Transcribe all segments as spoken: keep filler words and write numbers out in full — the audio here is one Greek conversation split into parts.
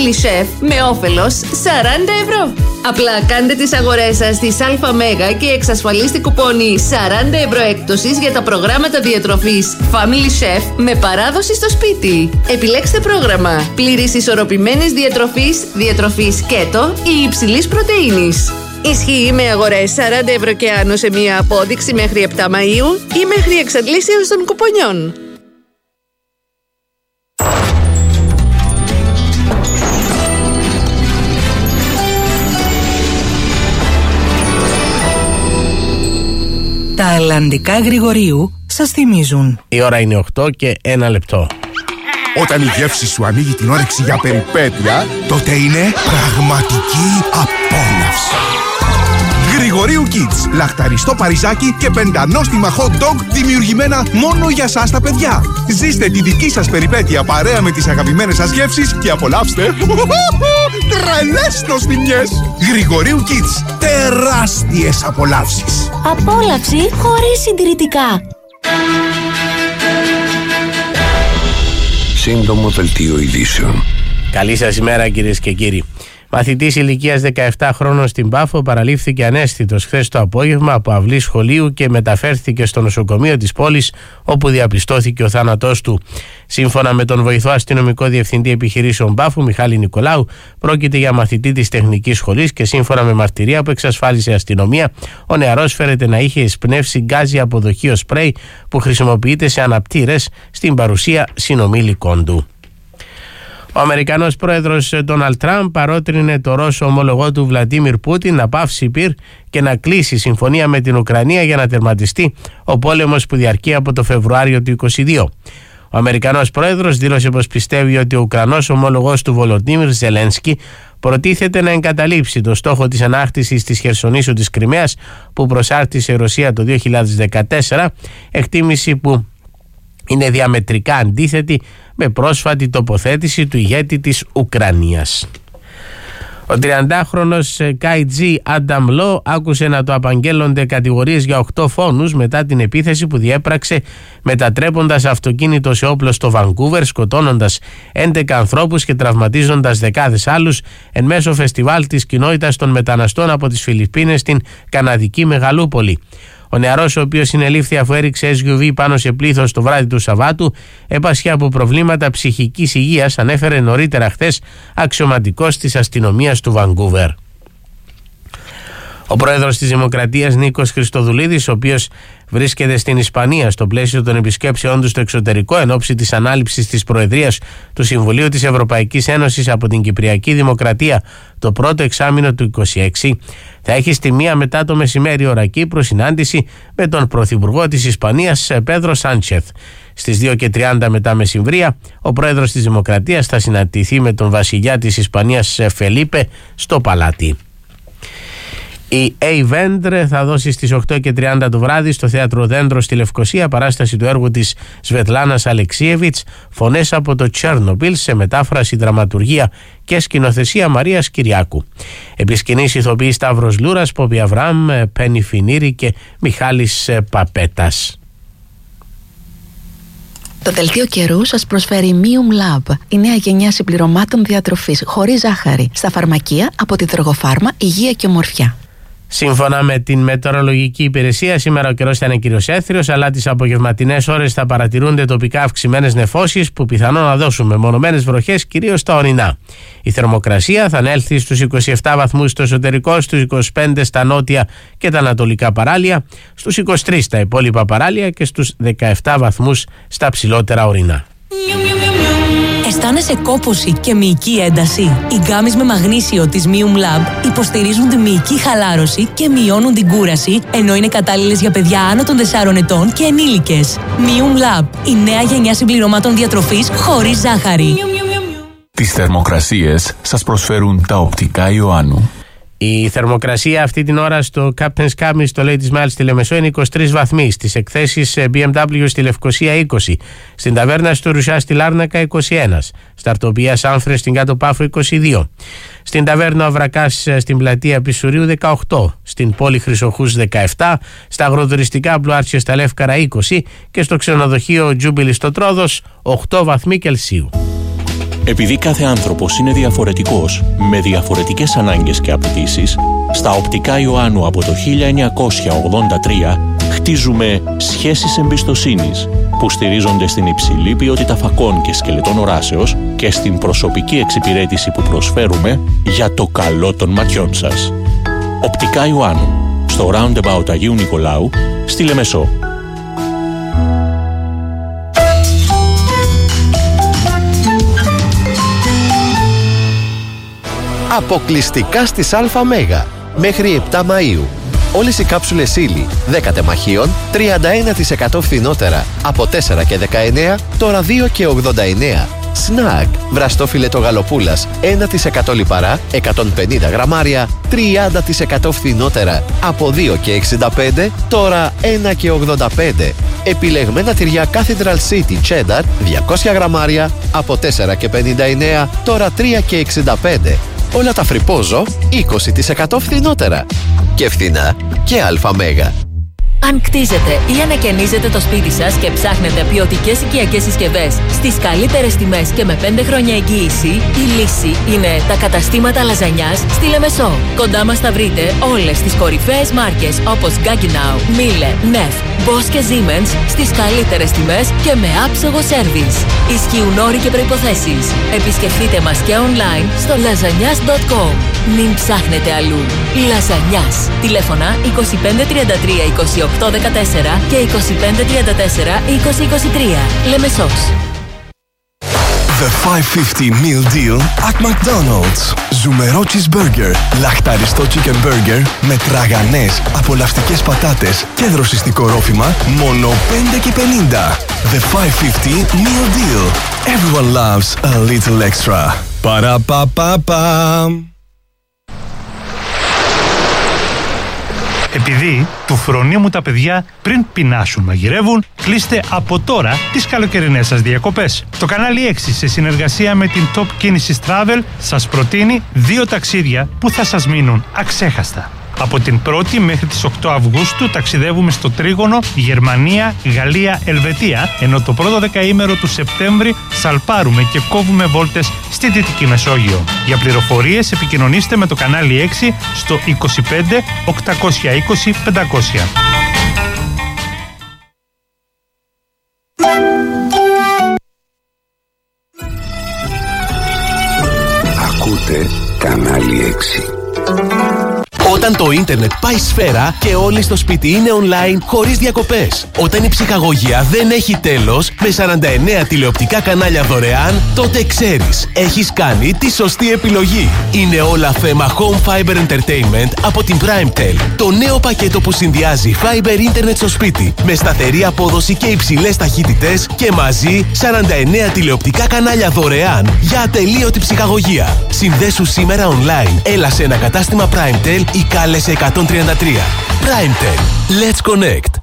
Family Chef με όφελος σαράντα ευρώ. Απλά κάντε τις αγορές σας στις ΑΜΕΓΑ και εξασφαλίστε κουπόνι σαράντα ευρώ έκπτωσης για τα προγράμματα διατροφής Family Chef με παράδοση στο σπίτι. Επιλέξτε πρόγραμμα πλήρης ισορροπημένης διατροφής, διατροφής κέτο ή υψηλής πρωτεΐνης. Ισχύει με αγορές σαράντα ευρώ και άνω σε μία απόδειξη μέχρι επτά Μαΐου ή μέχρι εξαντλήσεως των κουπονιών. Τα αλλαντικά Γρηγορίου σας θυμίζουν. Η ώρα είναι οκτώ και ένα λεπτό. Όταν η γεύση σου ανοίγει την όρεξη για περιπέτεια, τότε είναι πραγματική απόλαυση. Γρηγορίου Kids. Λαχταριστό παριζάκι και πεντανόστιμα hot dog δημιουργημένα μόνο για σας τα παιδιά. Ζήστε τη δική σας περιπέτεια παρέα με τις αγαπημένες σας γεύσεις και απολαύστε τρελές νοστιμιές. Γρηγορίου Kids. Τεράστιες απολαύσεις. Απόλαυση χωρίς συντηρητικά. Σύντομο δελτίο ειδήσεων. Καλή σας ημέρα, κυρίες και κύριοι. Μαθητής ηλικίας δεκαεπτά χρόνων στην Πάφο παραλήφθηκε αναίσθητος χθες το απόγευμα από αυλή σχολείου και μεταφέρθηκε στο νοσοκομείο της πόλης, όπου διαπιστώθηκε ο θάνατός του. Σύμφωνα με τον βοηθό αστυνομικό διευθυντή επιχειρήσεων Πάφου, Μιχάλη Νικολάου, πρόκειται για μαθητή της τεχνικής σχολής και σύμφωνα με μαρτυρία που εξασφάλισε η αστυνομία, ο νεαρός φέρεται να είχε εισπνεύσει γκάζι από δοχείο σπρέι που χρησιμοποιείται σε αναπτήρες στην παρουσία συνομήλικων του. Ο Αμερικανός πρόεδρος Ντόναλντ Τραμπ παρότρινε το Ρώσο ομολογό του Βλαντίμιρ Πούτιν να πάυσει πυρ και να κλείσει συμφωνία με την Ουκρανία για να τερματιστεί ο πόλεμος που διαρκεί από το Φεβρουάριο του είκοσι δύο. Ο Αμερικανός πρόεδρος δήλωσε πως πιστεύει ότι ο Ουκρανός ομολογός του Βολοντίμιρ Ζελένσκι προτίθεται να εγκαταλείψει το στόχο της ανάκτησης της Χερσονήσου της Κριμαίας που προσάρτησε η Ρωσία το δύο χιλιάδες δεκατέσσερα, εκτίμηση που είναι διαμετρικά αντίθετη με πρόσφατη τοποθέτηση του ηγέτη της Ουκρανίας. Ο τριαντάχρονος Κάιτζι Άνταμ Λο άκουσε να το απαγγέλλονται κατηγορίες για οκτώ φόνους μετά την επίθεση που διέπραξε μετατρέποντας αυτοκίνητο σε όπλο στο Βανκούβερ, σκοτώνοντας έντεκα ανθρώπους και τραυματίζοντας δεκάδες άλλους εν μέσω φεστιβάλ της κοινότητας των μεταναστών από τις Φιλιππίνες στην καναδική Μεγαλούπολη. Ο νεαρός, ο οποίος συνελήφθη αφού έριξε ες γιου βι πάνω σε πλήθος το βράδυ του Σαββάτου, έπασχε από προβλήματα ψυχικής υγείας, ανέφερε νωρίτερα χθες αξιωματικός της αστυνομίας του Βανκούβερ. Ο πρόεδρος της Δημοκρατίας Νίκος Χριστοδουλίδης, ο οποίος βρίσκεται στην Ισπανία στο πλαίσιο των επισκέψεών του στο εξωτερικό εν ώψη της ανάληψης της Προεδρίας του Συμβουλίου της Ευρωπαϊκής Ένωσης από την Κυπριακή Δημοκρατία το πρώτο εξάμηνο του είκοσι έξι, θα έχει στη μία μετά το μεσημέρι ώρα Κύπρου συνάντηση με τον Πρωθυπουργό της Ισπανίας Πέδρο Σάντσεθ. Στις δύο και τριάντα μετά μεσημβρία, ο πρόεδρος της Δημοκρατίας θα συναντηθεί με τον βασιλιά της Ισπανίας Φελίπε στο Παλάτι. Η Avendre θα δώσει στις οκτώ και τριάντα το βράδυ στο Θέατρο Δέντρο στη Λευκοσία παράσταση του έργου της Σβετλάνας Αλεξίεβιτς, φωνές από το Τσέρνομπιλ, σε μετάφραση, δραματουργία και σκηνοθεσία Μαρίας Κυριάκου. Επισκηνής ηθοποιοί Σταύρος Λούρας, Πόπη Αβραάμ, Πένι Φινίρη και Μιχάλης Παπέτας. Το δελτίο καιρού σας προσφέρει Mium Lab, η νέα γενιά συμπληρωμάτων διατροφής χωρίς ζάχαρη, στα φαρμακεία από τη Τρογοφάρμα, Υγεία και Ομορφιά. Σύμφωνα με την μετεωρολογική υπηρεσία, σήμερα ο καιρός θα είναι κυρίως έθριος, αλλά τις απογευματινές ώρες θα παρατηρούνται τοπικά αυξημένες νεφώσεις που πιθανόν να δώσουν μεμονωμένες βροχές κυρίως στα ορεινά. Η θερμοκρασία θα ανέλθει στους είκοσι επτά βαθμούς στο εσωτερικό, στους είκοσι πέντε στα νότια και τα ανατολικά παράλια, στους είκοσι τρεις στα υπόλοιπα παράλια και στους δεκαεπτά βαθμούς στα ψηλότερα ορεινά. Αισθάνεσαι κόπωση και μυϊκή ένταση? Οι γκάμεις με μαγνήσιο της Mium Lab υποστηρίζουν τη μυϊκή χαλάρωση και μειώνουν την κούραση, ενώ είναι κατάλληλες για παιδιά άνω των τεσσάρων ετών και ενήλικες. Mium Lab, η νέα γενιά συμπληρωμάτων διατροφής χωρίς ζάχαρη. Τις θερμοκρασίες σας προσφέρουν τα οπτικά Ιωάννου. Η θερμοκρασία αυτή την ώρα στο Captain's Cabin στο Ladies Mile στη Λεμεσό είναι είκοσι τρεις βαθμοί, στις εκθέσεις μπι εμ ντάμπλιου στη Λευκοσία είκοσι, στην ταβέρνα στο Ρουσιά στη Λάρνακα είκοσι ένα, στα Αρτοπία Σάμφρε στην Κάτω Πάφο είκοσι δύο, στην ταβέρνα Αβρακάς στην πλατεία Πισουρίου δεκαοκτώ, στην πόλη Χρυσοχούς δεκαεπτά, στα αγροτουριστικά Μπλουάρτσια στα Λεύκαρα είκοσι και στο ξενοδοχείο Τζούμπιλι στο Τρόδος οκτώ βαθμοί Κελσίου. Επειδή κάθε άνθρωπος είναι διαφορετικός, με διαφορετικές ανάγκες και απαιτήσεις, στα Οπτικά Ιωάννου από το χίλια εννιακόσια ογδόντα τρία χτίζουμε σχέσεις εμπιστοσύνης που στηρίζονται στην υψηλή ποιότητα φακών και σκελετών οράσεως και στην προσωπική εξυπηρέτηση που προσφέρουμε για το καλό των ματιών σας. Οπτικά Ιωάννου, στο Roundabout Αγίου Νικολάου, στη Λεμεσό. Αποκλειστικά στις ΑΜΕΓΑ μέχρι επτά Μαΐου. Όλες οι κάψουλες ύλη δέκα τεμαχίων τριάντα ένα τοις εκατό φθηνότερα από τέσσερα και δεκαεννέα, τώρα δύο και ογδόντα εννέα. Σνακ, βραστό φιλέτο γαλοπούλας ένα τοις εκατό λιπαρά, εκατόν πενήντα γραμμάρια, τριάντα τοις εκατό φθηνότερα από δύο και εξήντα πέντε, τώρα ένα και ογδόντα πέντε. Επιλεγμένα τυριά Cathedral City Cheddar διακόσια γραμμάρια από τέσσερα και πενήντα εννέα, τώρα τρία και εξήντα πέντε. Όλα τα φρυπόζω είκοσι τοις εκατό φθηνότερα. Και φθηνά και ΑΜΕΓΑ. Αν κτίζετε ή ανακαινίζετε το σπίτι σας και ψάχνετε ποιοτικές οικιακές συσκευές στις καλύτερες τιμές και με πέντε χρόνια εγγύηση, η λύση είναι τα καταστήματα λαζανιάς στη Λεμεσό. Κοντά μας θα βρείτε όλες τις κορυφαίες μάρκες όπως Gaggenau, Miele, Neff, Bosch και Siemens στις καλύτερες τιμές και με άψογο σέρβις. Ισχύουν όροι και προϋποθέσεις. Επισκεφτείτε μας και online στο λαζανιάς τελεία κομ. Μην ψάχνετε αλλού. Λαζανιάς. Τηλέφωνα είκοσι πέντε τριάντα τρία είκοσι οκτώ δεκατέσσερα και είκοσι πέντε τριάντα τέσσερα είκοσι είκοσι τρία. Λεμεσός. The χιακόσια πενήντα meal deal at McDonald's. Ζουμερό cheeseburger, λαχταριστό chicken burger με τραγανές, απολαυστικές πατάτες και δροσιστικό ρόφημα, μόνο πέντε και πενήντα. The χιακόσια πενήντα meal deal. Everyone loves a little extra. Παραπαπαπα. Επειδή του φρονίμου τα παιδιά πριν πεινάσουν μαγειρεύουν, κλείστε από τώρα τις καλοκαιρινές σας διακοπές. Το κανάλι έξι σε συνεργασία με την Top Κίνησης Travel σας προτείνει δύο ταξίδια που θα σας μείνουν αξέχαστα. Από την πρώτη μέχρι τις οκτώ Αυγούστου ταξιδεύουμε στο τρίγωνο Γερμανία, Γαλλία, Ελβετία, ενώ το πρώτο δεκαήμερο του Σεπτέμβρη σαλπάρουμε και κόβουμε βόλτες στη Δυτική Μεσόγειο. Για πληροφορίες επικοινωνήστε με το κανάλι έξι στο είκοσι πέντε οκτακόσια είκοσι πεντακόσια. Ακούτε κανάλι έξι. Όταν το ίντερνετ πάει σφαίρα και όλοι στο σπίτι είναι online χωρίς διακοπές. Όταν η ψυχαγωγία δεν έχει τέλος με σαράντα εννέα τηλεοπτικά κανάλια δωρεάν, τότε ξέρεις, έχεις κάνει τη σωστή επιλογή. Είναι όλα θέμα Home Fiber Entertainment από την PrimeTel. Το νέο πακέτο που συνδυάζει Fiber Internet στο σπίτι με σταθερή απόδοση και υψηλές ταχύτητες και μαζί σαράντα εννέα τηλεοπτικά κανάλια δωρεάν για ατελείωτη ψυχαγωγία. Συνδέσου σήμερα online. Έλα σε ένα κατάστημα PrimeTel ή κάλεσε εκατόν τριάντα τρία. PrimeTel. Let's connect.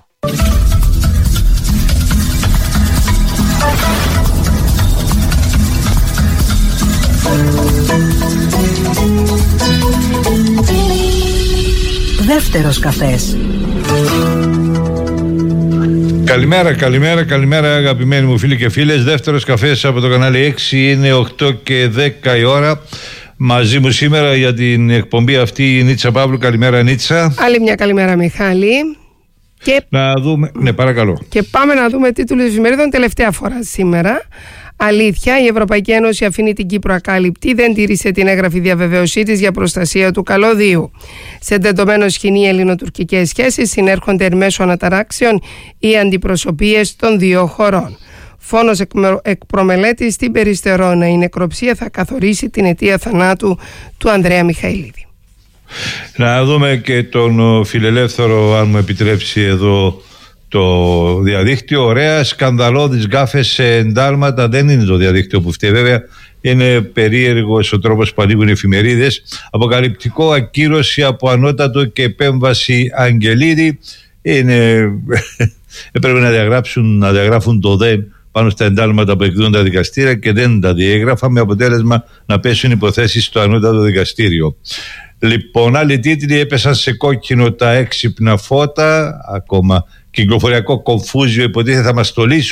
Δεύτερος καφές. Καλημέρα, καλημέρα, καλημέρα αγαπημένοι μου φίλοι και φίλες. Δεύτερος καφές από το κανάλι έξι, είναι οκτώ και δέκα η ώρα. Μαζί μου σήμερα για την εκπομπή αυτή η Νίτσα Παύλου. Καλημέρα Νίτσα. Άλλη μια καλημέρα Μιχάλη. Και... Να δούμε, ναι παρακαλώ. Και πάμε να δούμε τίτλους εφημερίδων τελευταία φορά σήμερα. Αλήθεια, η Ευρωπαϊκή Ένωση αφήνει την Κύπρο ακάλυπτη, δεν τήρησε την έγγραφη διαβεβαίωσή της για προστασία του καλωδίου. Σε τεντωμένο σκηνή ελληνοτουρκικές σχέσεις συνέρχονται εν μέσω αναταράξεων οι αντιπροσωπείες των δύο χωρών. Φόνος εκ προμελέτης στην Περιστερώνα. Η νεκροψία θα καθορίσει την αιτία θανάτου του Ανδρέα Μιχαηλίδη. Να δούμε και τον φιλελεύθερο, αν μου επιτρέψει εδώ το διαδίκτυο. Ωραία, σκανδαλώδεις γκάφες σε εντάλματα. Δεν είναι το διαδίκτυο που φταίει βέβαια. Είναι περίεργος ο τρόπος που ανοίγουν οι εφημερίδες. Αποκαλυπτικό, ακύρωση από ανώτατο και επέμβαση Αγγελίδη. Είναι... Έπρεπε να διαγράψουν, να διαγράφουν το ΔΕΝ πάνω στα εντάλματα που εκδίδουν τα δικαστήρια και δεν τα διέγραφα, με αποτέλεσμα να πέσουν υποθέσεις στο ανώτατο δικαστήριο. Λοιπόν, άλλοι τίτλοι: έπεσαν σε κόκκινο τα έξυπνα φώτα, ακόμα κυκλοφοριακό κομφούζιο, υποτίθεται θα μας στολίσουν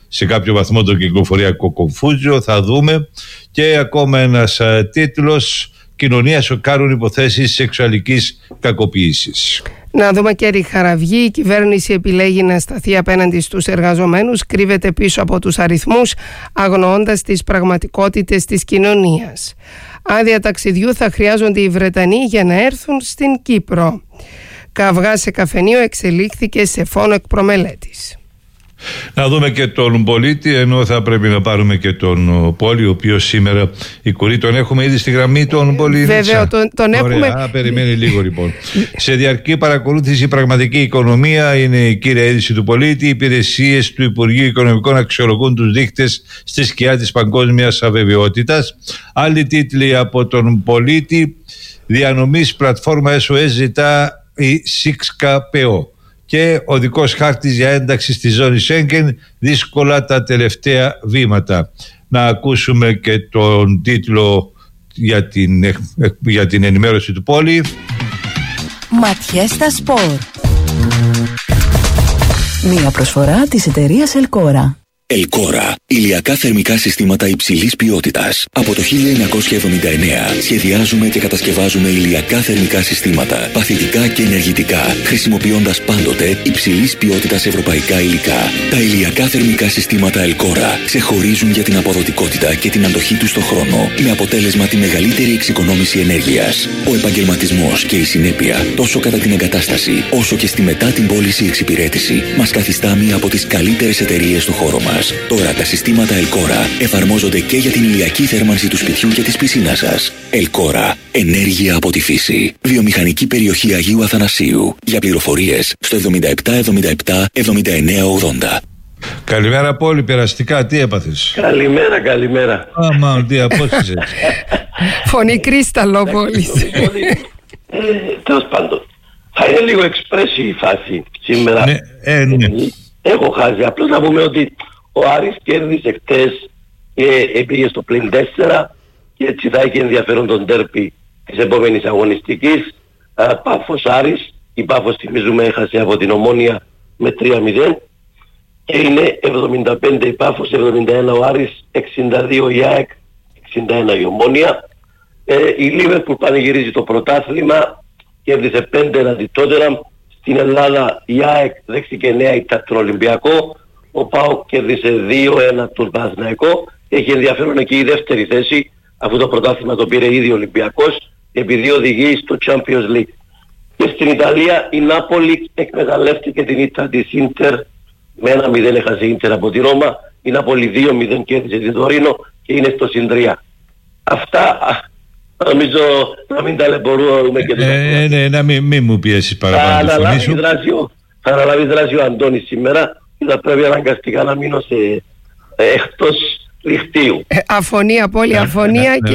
σε κάποιο βαθμό τον κυκλοφοριακό κομφούζιο. Θα δούμε. Και ακόμα ένας α, τίτλος: κοινωνία σοκάρουν υποθέσεις σεξουαλικής κακοποίησης. Να δούμε και Ριχαραυγή. Η κυβέρνηση επιλέγει να σταθεί απέναντι στους εργαζομένους, κρύβεται πίσω από τους αριθμούς, αγνοώντας τις πραγματικότητες της κοινωνίας. Άδεια ταξιδιού θα χρειάζονται οι Βρετανοί για να έρθουν στην Κύπρο. Καυγά σε καφενείο εξελίχθηκε σε φόνο εκ προμελέτης. Να δούμε και τον πολίτη, ενώ θα πρέπει να πάρουμε και τον Πόλη, ο οποίος σήμερα η κουρή τον έχουμε ήδη στη γραμμή, τον Πόλη. Βέβαια, τον, τον Ωραία, έχουμε. Α, περιμένει λίγο λοιπόν. Σε διαρκή παρακολούθηση η πραγματική οικονομία είναι η κύρια είδηση του πολίτη. Οι υπηρεσίες του Υπουργείου Οικονομικών αξιολογούν τους δείκτες στη σκιά της παγκόσμιας αβεβαιότητας. Άλλοι τίτλοι από τον πολίτη: διανομής πλατφόρμα ες ο ες ζητά η ΣΥΚΣΚΑΠΕΟ. Και οδικός χάρτης για ένταξη στη ζώνη Σέγγεν, δύσκολα τα τελευταία βήματα. Να ακούσουμε και τον τίτλο για την, για την ενημέρωση του Πόλη. Ματιές στα σπορ. Μία προσφορά της εταιρείας Ελκόρα. Ελκόρα. Ηλιακά θερμικά συστήματα υψηλής ποιότητας. Από το χίλια εννιακόσια εβδομήντα εννέα σχεδιάζουμε και κατασκευάζουμε ηλιακά θερμικά συστήματα, παθητικά και ενεργητικά, χρησιμοποιώντας πάντοτε υψηλής ποιότητας ευρωπαϊκά υλικά. Τα ηλιακά θερμικά συστήματα Ελκόρα ξεχωρίζουν για την αποδοτικότητα και την αντοχή τους στον χρόνο, με αποτέλεσμα τη μεγαλύτερη εξοικονόμηση ενέργειας. Ο επαγγελματισμός και η συνέπεια, τόσο κατά την εγκατάσταση, όσο και στη μετά την πώληση εξυπηρέτηση, μας καθιστά μία από τις καλύτερες εταιρείες στο χώρο μας. Τώρα τα συστήματα Ελκόρα εφαρμόζονται και για την ηλιακή θέρμανση του σπιτιού και της πισίνας σας. Ελκόρα. Ενέργεια από τη φύση. Βιομηχανική περιοχή Αγίου Αθανασίου. Για πληροφορίες στο εβδομήντα επτά εβδομήντα επτά εβδομήντα εννέα ογδόντα. Καλημέρα Πόλη, περαστικά, τι έπαθες? Καλημέρα, καλημέρα. Άμα, τι απόστησες. Φωνή κρίσταλο Πόλης. Τέλος πάντων, θα είναι λίγο εξπρέσι η φάση σήμερα. Ναι, ε, ναι. Έχω χάσει. Απλώς να πούμε ότι ο Άρης κέρδισε χτες και πήγε στο πλην τέσσερα και έτσι θα έχει ενδιαφέρον τον τέρπι της επόμενης αγωνιστικής. Πάφος Άρης. Η Πάφος, θυμίζουμε, έχασε από την Ομόνια με τρία μηδέν και είναι εβδομήντα πέντε η Πάφος, εβδομήντα ένα ο Άρης, εξήντα δύο η ΑΕΚ, εξήντα ένα η Ομόνια. Ε, η Λίβερπουλ πανηγυρίζει το πρωτάθλημα, κέρδισε πέντε εναντί Τότεναμ. Στην Ελλάδα η ΑΕΚ δέχτηκε εννέα ήττα τον Ολυμπιακό, ο ΠΑΟΚ κέρδισε δύο ένα τον Παναθηναϊκό. Έχει ενδιαφέρον εκεί η δεύτερη θέση, αφού το πρωτάθλημα το πήρε ήδη ο Ολυμπιακός, επειδή οδηγεί στο Champions League. Και στην Ιταλία η Νάπολη εκμεταλλεύτηκε την ήττα της Ίντερ, με ένα μηδέν έχασε η Ίντερ από τη Ρώμα, η Νάπολη δύο μηδέν κέρδισε την Τωρίνο και είναι στο συν τρία. Αυτά. Νομίζω να μην ταλαιπωρούμε και το ε, ναι, να μην, μην μου πιέσεις παραπάνω. Θα αναλάβει δράση ο, θα αναλάβει δράση ο Αντώνης σήμερα και θα πρέπει αναγκαστικά να μείνω σε ε, εκτός λιχτίου. Ε, αφωνία, Πόλη, αφωνία και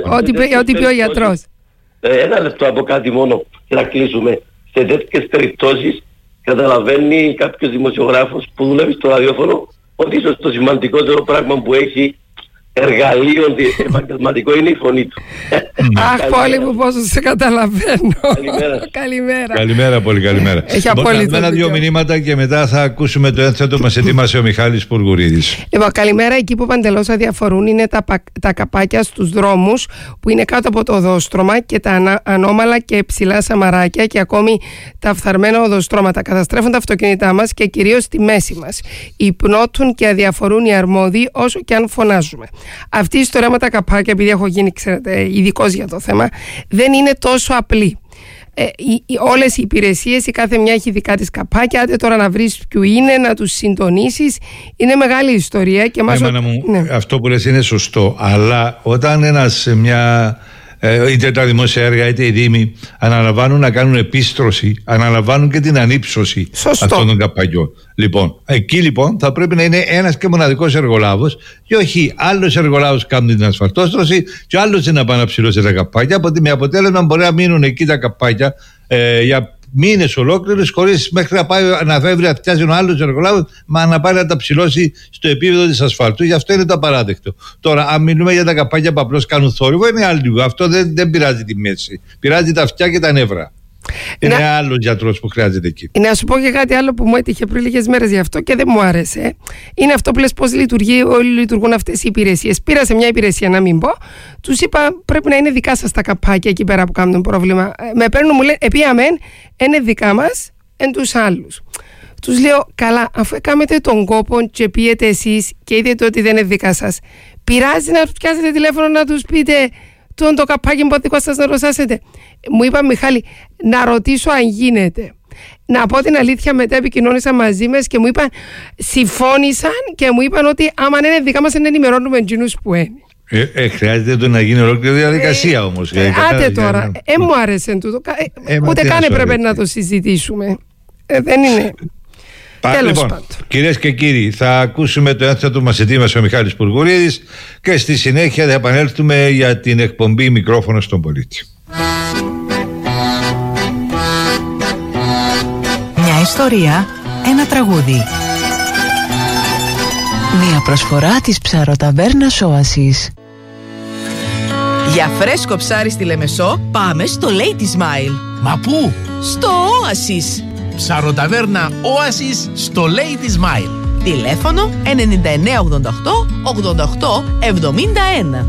ό,τι πει ο γιατρός. Ε, ένα λεπτό από κάτι μόνο και να κλείσουμε. Σε τέτοιες περιπτώσεις καταλαβαίνει κάποιος δημοσιογράφος που δουλεύει στο ραδιόφωνο ότι ίσως το σημαντικότερο πράγμα που έχει εργαλείο επαγγελματικό είναι η φωνή του. Αχ, Πόλη μου, πόσο σε καταλαβαίνω. Καλημέρα. Καλημέρα. Καλημέρα, πολύ καλημέρα. Έχει απόλυτο. Ένα δύο μηνύματα και μετά θα ακούσουμε το ένθετο μας ετοίμασε ο Μιχάλης Πουργουρίδης. Λοιπόν, καλημέρα. Εκεί που παντελώς αδιαφορούν είναι τα, τα καπάκια στους δρόμους που είναι κάτω από το οδόστρωμα και τα ανα, ανώμαλα και ψηλά σαμαράκια και ακόμη τα φθαρμένα οδοστρώματα. Καταστρέφουν τα αυτοκίνητά μας και κυρίως στη μέση μας. Υπνώτουν και αδιαφορούν οι αρμόδιοι όσο και αν φωνάζουμε. Αυτή η ιστορία με τα καπάκια, επειδή έχω γίνει, ξέρετε, ειδικός για το θέμα, δεν είναι τόσο απλή. Ε, οι, οι, όλες οι υπηρεσίες, η κάθε μια έχει δικά της καπάκια. Άντε τώρα να βρεις ποιου είναι, να τους συντονίσεις. Είναι μεγάλη ιστορία. Και μας... Εμένα μου, ναι. Αυτό που λες είναι σωστό. Αλλά όταν ένας μια... είτε τα δημόσια έργα είτε οι δήμοι αναλαμβάνουν να κάνουν επίστρωση, αναλαμβάνουν και την ανύψωση Σωστό. αυτών των καπαγιών. Λοιπόν, εκεί λοιπόν θα πρέπει να είναι ένας και μοναδικός εργολάβος και όχι άλλος εργολάβος κάνουν την ασφαλτόστρωση και άλλος να πάει να ψηλώσει τα καπάκια. Από με αποτέλεσμα μπορεί να μείνουν εκεί τα καπάκια ε, για μήνες ολόκληρους, χωρίς μέχρι να πάει να φεύγει να φτιάζει ο άλλος εργολάβος, μα να πάει να τα ψηλώσει στο επίπεδο της ασφάλτου. Γι' αυτό είναι το απαράδεκτο. Τώρα, αν μιλούμε για τα καπάκια που απλώς κάνουν θόρυβο, είναι άλλο. Αυτό δεν, δεν πειράζει τη μέση. Πειράζει τα αυτιά και τα νεύρα. Είναι να... άλλο γιατρός που χρειάζεται εκεί. Να σου πω και κάτι άλλο που μου έτυχε πριν λίγες μέρες γι' αυτό και δεν μου άρεσε. Είναι αυτό που λες πώς λειτουργεί, όλοι λειτουργούν αυτές οι υπηρεσίες. Πήρα σε μια υπηρεσία να μην πω, τους είπα πρέπει να είναι δικά σας τα καπάκια εκεί πέρα που κάνουν πρόβλημα. Με παίρνουν, μου λένε επίαμεν, είναι δικά μας, εν τους άλλους. Τους λέω, καλά, αφού έκαμετε τον κόπο και πήγετε εσείς και είδετε ότι δεν είναι δικά σας, πειράζει να τους πιάσετε τηλέφωνο να τους πείτε τον το καπάκι που δικό σας να ρωτάσετε. Μου είπα, Μιχάλη, να ρωτήσω αν γίνεται. Να πω την αλήθεια, μετά επικοινώνησα μαζί μας και μου είπαν, συμφώνησαν και μου είπαν ότι άμα είναι δικά μας να ενημερώνουμε εκείνους που είναι. Ε, ε, χρειάζεται το να γίνει ολόκληρη διαδικασία ε, όμως. Ε, άντε τώρα, να... ε, μου άρεσε τούτο. Ε, ούτε καν έπρεπε να το συζητήσουμε. Ε, δεν είναι. Πα, λοιπόν, κυρίες και κύριοι, θα ακούσουμε το ένθετο μας ετοίμασε ο Μιχάλης Πουργουρίδης και στη συνέχεια θα επανέλθουμε για την εκπομπή Μικρόφωνο στον Πολίτη. Μια ιστορία, ένα τραγούδι. Μια προσφορά της ψαροταβέρνας Όασης. Για φρέσκο ψάρι στη Λεμεσό πάμε στο Lady Smile. Μα πού? Στο Όασης. Ψαροταβέρνα Όασης στο Lady Smile. Τηλέφωνο εννιά εννιά ογδόντα οκτώ ογδόντα οκτώ εβδομήντα ένα.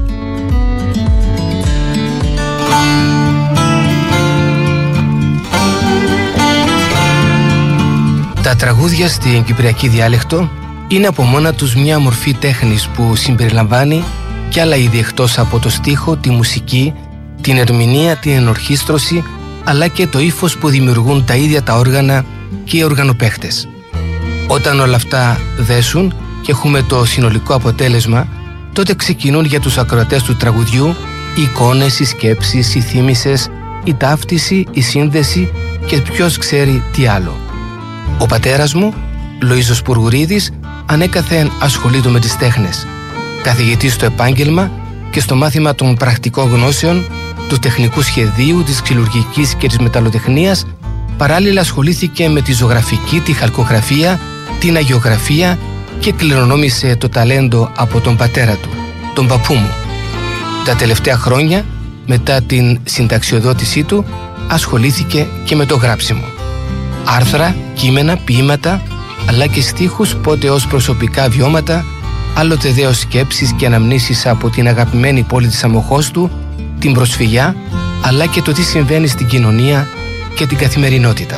Τα τραγούδια στην κυπριακή διάλεκτο είναι από μόνα τους μια μορφή τέχνης που συμπεριλαμβάνει κι άλλα είδη εκτός από το στίχο, τη μουσική, την ερμηνεία, την ενορχήστρωση, αλλά και το ύφος που δημιουργούν τα ίδια τα όργανα και οι οργανοπαίχτες. Όταν όλα αυτά δέσουν και έχουμε το συνολικό αποτέλεσμα, τότε ξεκινούν για τους ακροατές του τραγουδιού οι εικόνες, οι σκέψεις, οι θύμησες, η ταύτιση, η σύνδεση και ποιος ξέρει τι άλλο. Ο πατέρας μου, Λοΐζος Πουργουρίδης, ανέκαθεν ασχολείται με τις τέχνες. Καθηγητής στο επάγγελμα και στο μάθημα των πρακτικών γνώσεων, του τεχνικού σχεδίου, της ξυλουργικής και της μεταλλοτεχνίας, παράλληλα ασχολήθηκε με τη ζωγραφική, τη χαλκογραφία, την αγιογραφία και κληρονόμησε το ταλέντο από τον πατέρα του, τον παππού μου. Τα τελευταία χρόνια, μετά την συνταξιοδότησή του, ασχολήθηκε και με το γράψιμο. Άρθρα, κείμενα, ποίηματα, αλλά και στίχους πότε ως προσωπικά βιώματα, άλλοτε δε ως σκέψεις και αναμνήσεις από την αγαπημένη πόλη της αμοχώς του, την προσφυγιά, αλλά και το τι συμβαίνει στην κοινωνία και την καθημερινότητα.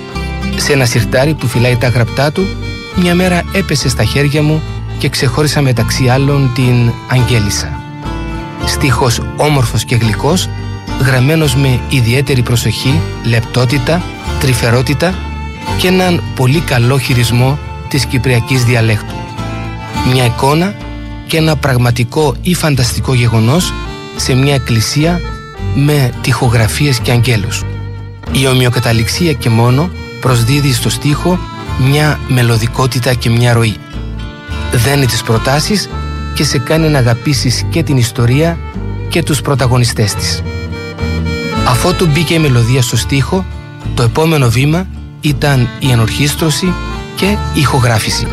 Σε ένα σιρτάρι που φυλάει τα γραπτά του, μια μέρα έπεσε στα χέρια μου και ξεχώρισα μεταξύ άλλων την Αγγέλισσα. Στίχος όμορφος και γλυκός, γραμμένος με ιδιαίτερη προσοχή, λεπτότητα, τρυφερότητα και έναν πολύ καλό χειρισμό της κυπριακής διαλέκτου. Μια εικόνα και ένα πραγματικό ή φανταστικό γεγονός σε μια εκκλησία με τοιχογραφίες και αγγέλους. Η ομοιοκαταληξία και μόνο προσδίδει στο στίχο μια μελωδικότητα και μια ροή. Δένει τις προτάσεις και σε κάνει να αγαπήσεις και την ιστορία και τους πρωταγωνιστές της. Αφότου μπήκε η μελωδία στο στίχο, το επόμενο βήμα ήταν η ενορχήστρωση και η ηχογράφηση.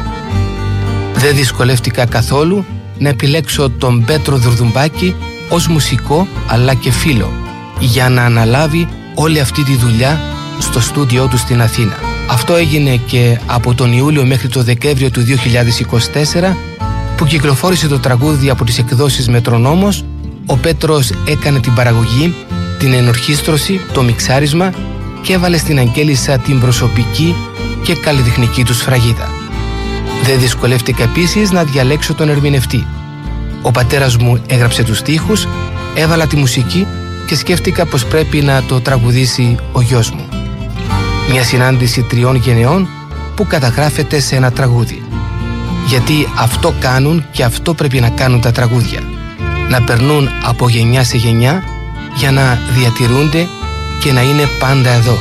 Δεν δυσκολεύτηκα καθόλου να επιλέξω τον Πέτρο Δουρδουμπάκη ως μουσικό αλλά και φίλο για να αναλάβει όλη αυτή τη δουλειά στο στούντιό του στην Αθήνα. Αυτό έγινε και από τον Ιούλιο μέχρι το Δεκέμβριο του δύο χιλιάδες είκοσι τέσσερα που κυκλοφόρησε το τραγούδι από τις εκδόσεις Μετρονόμος. Ο Πέτρος έκανε την παραγωγή, την ενορχήστρωση, το μιξάρισμα και έβαλε στην Αγγέλισσα την προσωπική και καλλιτεχνική του σφραγίδα. Δεν δυσκολεύτηκα επίσης να διαλέξω τον ερμηνευτή. Ο πατέρας μου έγραψε τους στίχους, έβαλα τη μουσική και σκέφτηκα πως πρέπει να το τραγουδήσει ο γιος μου. Μια συνάντηση τριών γενεών που καταγράφεται σε ένα τραγούδι. Γιατί αυτό κάνουν και αυτό πρέπει να κάνουν τα τραγούδια. Να περνούν από γενιά σε γενιά για να διατηρούνται και να είναι πάντα εδώ.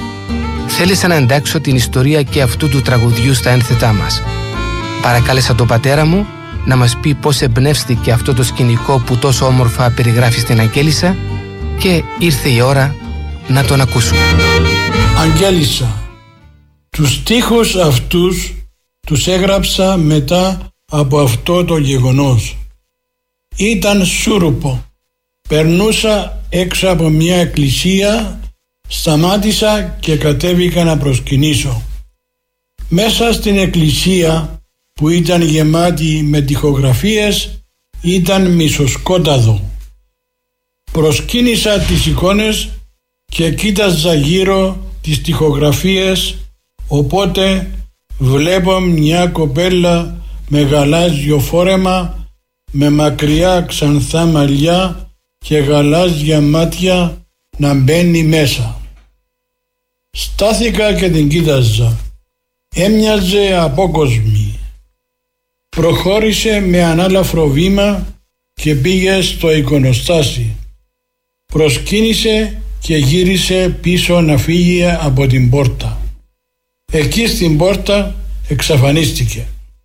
Θέλησα να εντάξω την ιστορία και αυτού του τραγουδιού στα ένθετά μας. Παρακάλεσα τον πατέρα μου να μας πει πώς εμπνεύστηκε αυτό το σκηνικό που τόσο όμορφα περιγράφει στην Αγγέλισσα και ήρθε η ώρα να τον ακούσουμε. Αγγέλισσα, τους στίχους αυτούς τους έγραψα μετά από αυτό το γεγονός. Ήταν σούρουπο. Περνούσα έξω από μια εκκλησία Σταμάτησα και κατέβηκα να προσκυνήσω. Μέσα στην εκκλησία που ήταν γεμάτη με τοιχογραφίες ήταν μισοσκόταδο. Προσκύνησα τις εικόνες και κοίταζα γύρω τις τοιχογραφίες, οπότε βλέπω μια κοπέλα με γαλάζιο φόρεμα, με μακριά ξανθά μαλλιά και γαλάζια μάτια να μπαίνει μέσα. Στάθηκα και την κοίταζα. Έμοιαζε απόκοσμη. Προχώρησε με ανάλαφρο βήμα και πήγε στο εικονοστάσι. Προσκύνησε και γύρισε πίσω να φύγει από την πόρτα. Εκεί στην πόρτα εξαφανίστηκε.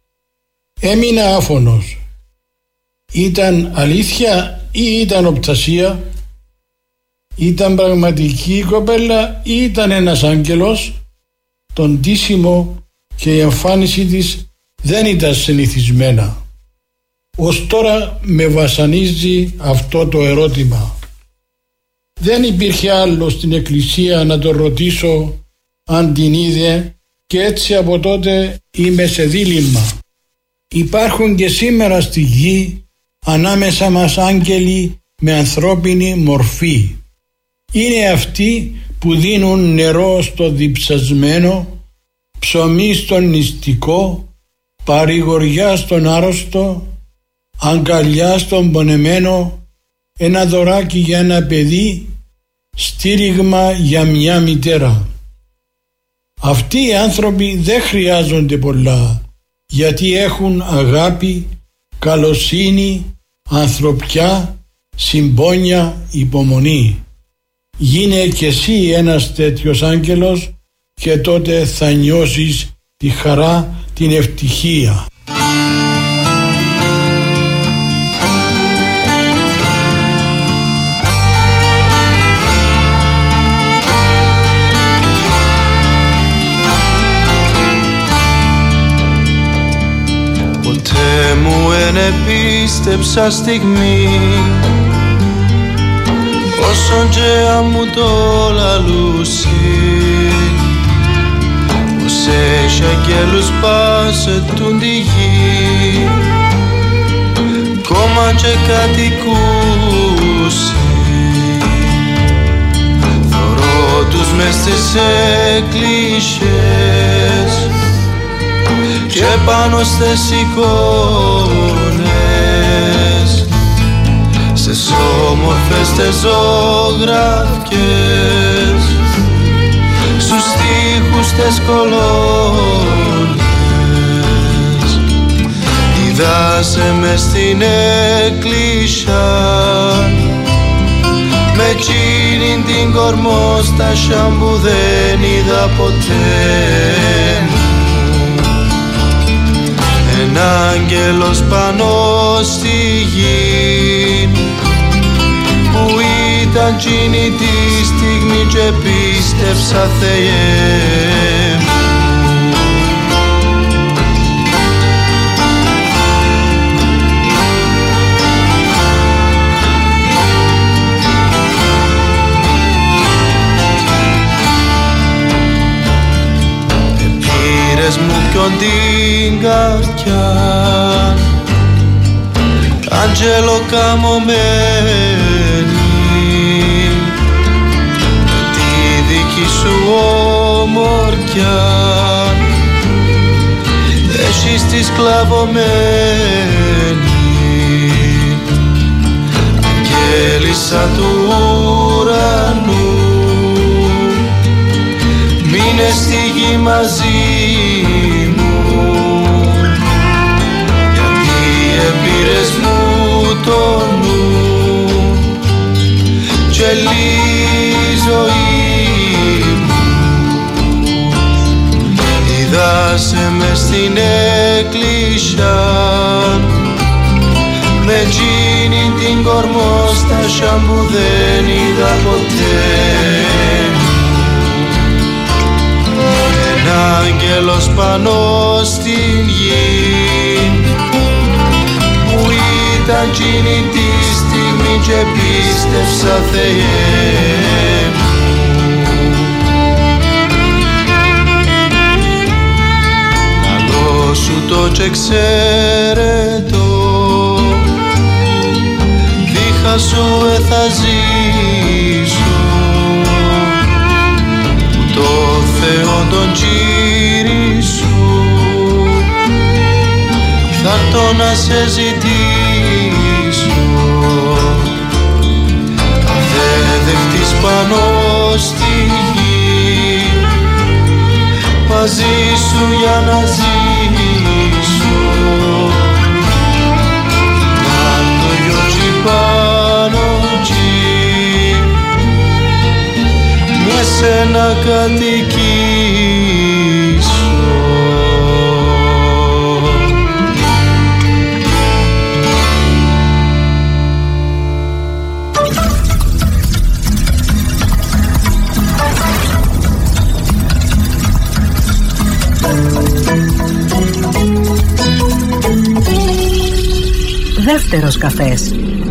Έμεινα άφωνος. Ήταν αλήθεια ή ήταν οπτασία? Ήταν πραγματική η κοπέλα ή ήταν ένας άγγελος? Το ντύσιμο και η εμφάνιση της δεν ήταν συνηθισμένα. Ως τώρα με βασανίζει αυτό το ερώτημα. Δεν υπήρχε άλλο στην εκκλησία να το ρωτήσω αν την είδε και έτσι από τότε είμαι σε δίλημμα. Υπάρχουν και σήμερα στη γη ανάμεσα μας άγγελοι με ανθρώπινη μορφή. Είναι αυτοί που δίνουν νερό στο διψασμένο, ψωμί στον νηστικό, παρηγοριά στον άρρωστο, αγκαλιά στον πονεμένο, ένα δωράκι για ένα παιδί, στήριγμα για μια μητέρα. Αυτοί οι άνθρωποι δεν χρειάζονται πολλά, γιατί έχουν αγάπη, καλοσύνη, ανθρωπιά, συμπόνια, υπομονή. Γίνε κι εσύ ένας τέτοιος άγγελος και τότε θα νιώσεις τη χαρά, την ευτυχία. Ποτέ μου εν επίστεψα στιγμή, όσον και αν μου το λαλούσι, πως έχει αγγέλους πάσε τούν τη γη, κόμμα και κατοικούσι. Θωρώ τους μες στις εκκλησίες και πάνω στις εικόνες, στις όμορφες τες ζωγραφιές, στους τοίχους τες κολόνες. Είδασε μες στην εκκλησιά με εκείνην την κορμόστασια που δεν είδα ποτέ. Ένα άγγελος πάνω στη γη που ήταν εκείνη τη στιγμή και πίστεψα Θεέ μου. Επήρες μου ποιον την καρδιά, Άγγελο καμωμένη, με τη δική σου ομορφιά έχεις τη σκλαβωμένη. Αγγέλισσα του ουρανού, μείνε στη γη μαζί μου, γιατί επήρες μου το νου και λίγη ζωή μου. Είδασε μες στην εκκλησιά με εκείνη την κορμόστασια που δεν είδα ποτέ. Ένα άγγελος πάνω στην γη που ήταν εκείνη τη στιγμή και πίστεψα Θεέ μου. το εξαίρετο δίχα σου θα ζήσω το Θεό τον τσίρι σου θα έρθω να σε ζητήσω δε δεχτείς πάνω στη γη μαζί σου για να ζήσω να το γιώτσι πάνω τσι με σένα κατοικήσω. Δεύτερος καφές.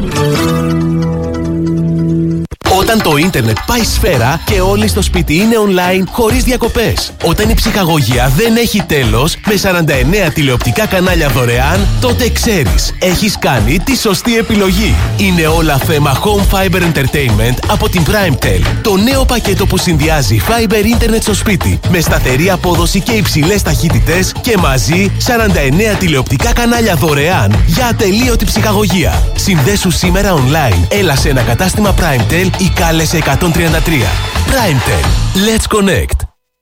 Όταν το ίντερνετ πάει σφαίρα και όλοι στο σπίτι είναι online χωρίς διακοπές. Όταν η ψυχαγωγία δεν έχει τέλος με σαράντα εννέα τηλεοπτικά κανάλια δωρεάν, τότε ξέρεις, έχεις κάνει τη σωστή επιλογή. Είναι όλα θέμα Home Fiber Entertainment από την PrimeTel. Το νέο πακέτο που συνδυάζει Fiber Internet στο σπίτι με σταθερή απόδοση και υψηλές ταχύτητες και μαζί σαράντα εννέα τηλεοπτικά κανάλια δωρεάν για ατελείωτη ψυχαγωγία. Συνδέσου σήμερα online. Έλα σε ένα κατάστημα PrimeTel ή κάλεσε εκατόν τριάντα τρία. PrimeTel. Let's connect.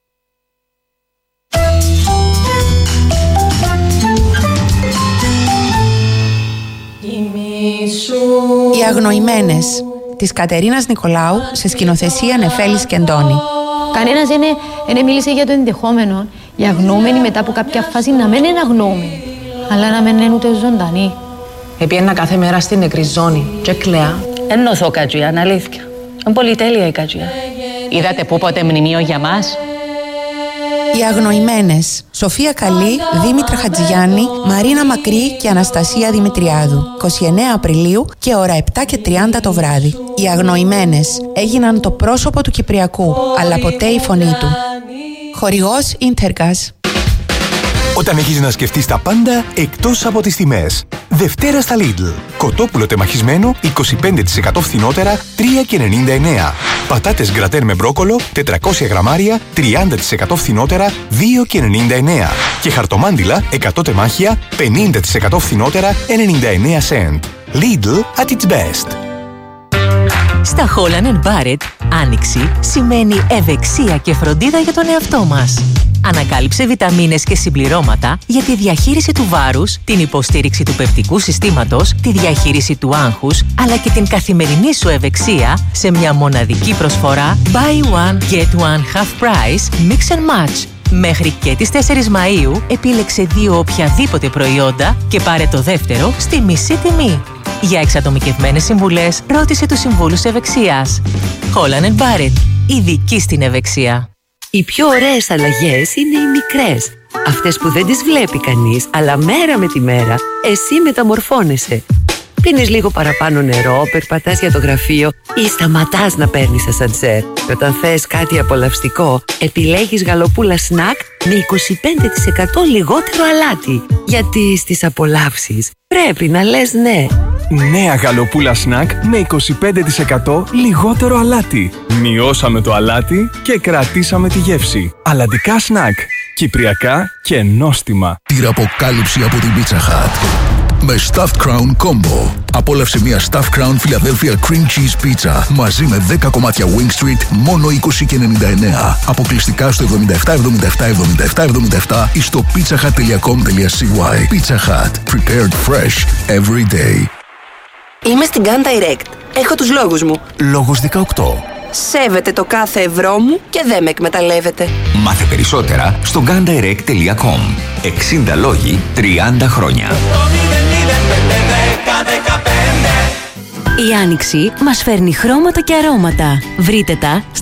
Οι αγνοημένες της Κατερίνας Νικολάου σε σκηνοθεσία Νεφέλης Κεντώνη. Κανένας δεν μίλησε για το ενδεχόμενο οι αγνοούμενοι μετά από κάποια φάση να μην είναι αγνοούμενοι, αλλά να μην είναι ούτε ζωντανοί. Επιένα κάθε μέρα στην νεκρή ζώνη και κλαία. Εν νοθώ κατζουιά, είναι αλήθεια. Είναι πολύ τέλεια η κατζουιά. Είδατε πού ποτέ μνημείο για μας? Οι αγνοημένες. Σοφία Καλή, Δήμητρα Χατζηγιάννη, Μαρίνα Μακρύ και Αναστασία Δημητριάδου. είκοσι εννέα Απριλίου και ώρα επτά και τριάντα το βράδυ. Οι αγνοημένες έγιναν το πρόσωπο του Κυπριακού, αλλά ποτέ η φωνή του. Χορηγός Intergas. Όταν έχεις να σκεφτείς τα πάντα εκτός από τις τιμές. Δευτέρα στα Lidl. Κοτόπουλο τεμαχισμένο είκοσι πέντε τοις εκατό φθηνότερα τρία και ενενήντα εννέα. Πατάτες γκρατέν με μπρόκολο τετρακόσια γραμμάρια τριάντα τοις εκατό φθηνότερα δύο και ενενήντα εννέα. Και χαρτομάντιλα εκατό τεμάχια πενήντα τοις εκατό φθηνότερα ενενήντα εννέα cent. Lidl at its best. Στα Holland and Barrett, άνοιξη σημαίνει ευεξία και φροντίδα για τον εαυτό μας. Ανακάλυψε βιταμίνες και συμπληρώματα για τη διαχείριση του βάρους, την υποστήριξη του πεπτικού συστήματος, τη διαχείριση του άγχους, αλλά και την καθημερινή σου ευεξία σε μια μοναδική προσφορά Buy One, Get One Half Price Mix and Match. Μέχρι και τις τέσσερις Μαΐου επίλεξε δύο οποιαδήποτε προϊόντα και πάρε το δεύτερο στη μισή τιμή. Για εξατομικευμένες συμβουλές, ρώτησε τους συμβούλους ευεξίας. Holland and Barrett, ειδικοί στην ευεξία. Οι πιο ωραίες αλλαγές είναι οι μικρές. Αυτές που δεν τις βλέπει κανείς, αλλά μέρα με τη μέρα εσύ μεταμορφώνεσαι. Πίνεις λίγο παραπάνω νερό, περπατάς για το γραφείο ή σταματάς να παίρνεις ασανσέρ. Και όταν θες κάτι απολαυστικό, επιλέγεις γαλοπούλα σνακ με είκοσι πέντε τοις εκατό λιγότερο αλάτι. Γιατί στις απολαύσεις πρέπει να λες ναι. Νέα γαλοπούλα σνακ με είκοσι πέντε τοις εκατό λιγότερο αλάτι. Μειώσαμε το αλάτι και κρατήσαμε τη γεύση. Αλλαντικά σνακ. Κυπριακά και νόστιμα. Τυραποκάλυψη από την Pizza Hut. Με Stuffed Crown Combo. Απόλαυσε μια Stuffed Crown Philadelphia Cream Cheese Pizza μαζί με δέκα κομμάτια Wing Street μόνο είκοσι και ενενήντα εννέα. Αποκλειστικά στο εβδομήντα επτά εβδομήντα επτά εβδομήντα επτά εβδομήντα επτά ή στο pizzahut τελεία com τελεία c y. Pizza Hut. Prepared fresh every day. Είμαι στην Gun Direct. Έχω τους λόγους μου. Λόγος δεκαοκτώ. Σέβεται το κάθε ευρώ μου και δεν με εκμεταλλεύεται. Μάθε περισσότερα στο gun direct τελεία com. εξήντα λόγοι, τριάντα χρόνια. Η Άνοιξη μας φέρνει χρώματα και αρώματα. Βρείτε τα